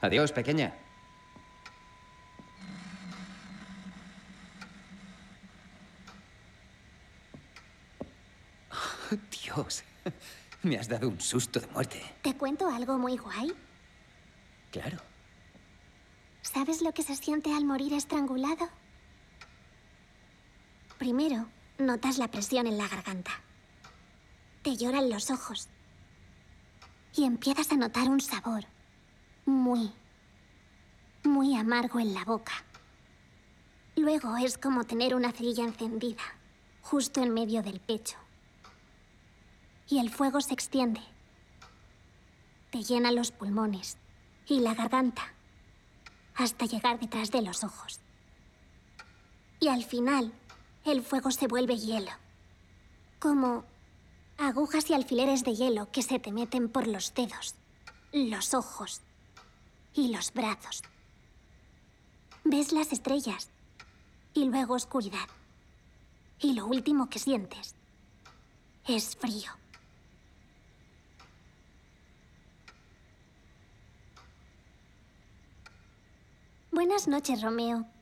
Adiós, pequeña. Oh, Dios, me has dado un susto de muerte. ¿Te cuento algo muy guay? Claro. ¿Sabes lo que se siente al morir estrangulado? Primero, notas la presión en la garganta. Te lloran los ojos. Y empiezas a notar un sabor muy amargo en la boca. Luego es como tener una cerilla encendida, justo en medio del pecho. Y el fuego se extiende. Te llena los pulmones y la garganta, hasta llegar detrás de los ojos. Y al final, el fuego se vuelve hielo. Como agujas y alfileres de hielo que se te meten por los dedos, los ojos y los brazos. Ves las estrellas y luego oscuridad. Y lo último que sientes es frío. Buenas noches, Romeo.